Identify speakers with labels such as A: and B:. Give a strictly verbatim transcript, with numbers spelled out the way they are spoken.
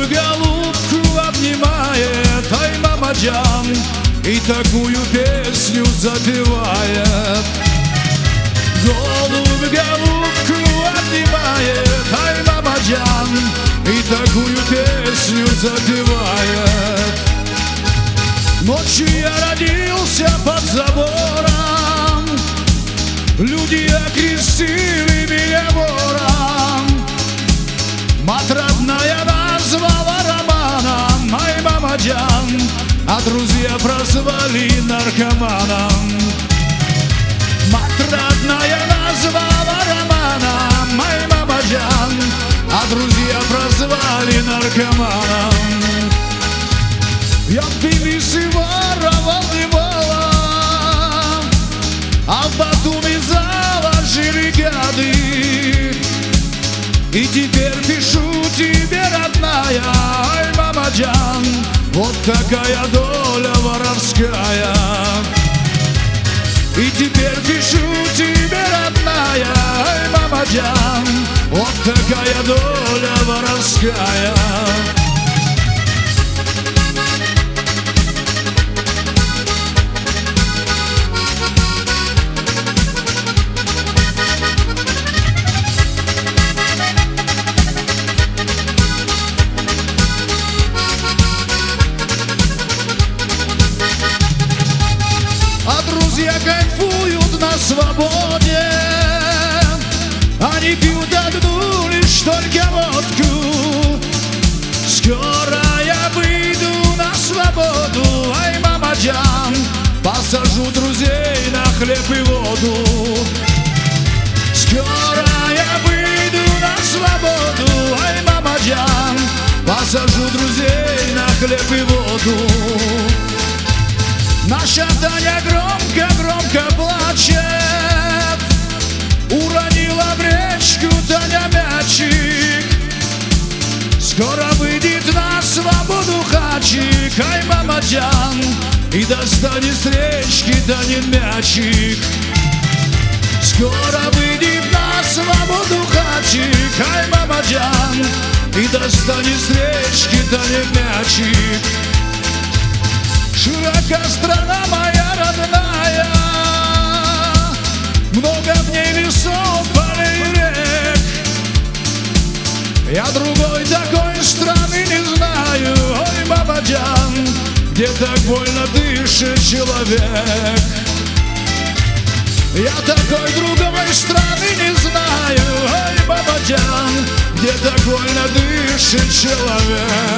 A: голубку обнимает, ай, мамаджан, и такую песню запевает. Голубь голубку обнимает, ай, мамаджан, и такую песню запевает. Ночью я родился под забором, люди окрестили меня вором. Мать родная назвала романом, ай, мамаджан, а друзья прозвали наркоманом. Мать родная назвала романом, ай, мамаджан, а друзья прозвали наркоманом. Я Тбилиси воровал немало, а в Батуми заложили гады. И теперь пишу тебе, родная, ай, мамаджан, вот такая доля воровская. И теперь пишу тебе, родная, ай, мамаджан, вот такая доля воровская. Друзья кайфуют на свободе, они пьют одну лишь только водку. Скоро я выйду на свободу, ай, мамаджан, посажу друзей на хлеб и воду. Скоро я выйду на свободу, ай, мамаджан, посажу друзей на хлеб и воду. Наша Таня громко-громко плачет, уронила в речку Таня мячик. Скоро выйдет на свободу Хачик, ай, мамаджан, и достанет с речки Танин мячик. Скоро выйдет на свободу Хачик, ай, мамаджан, и достанет с речки Танин мячик. Широка страна моя родная, много в ней лесов, полей и рек. Я другой такой страны не знаю, ой, мамаджан, где так больно дышит человек. Я такой другой страны не знаю, ой, мамаджан, где так больно дышит человек.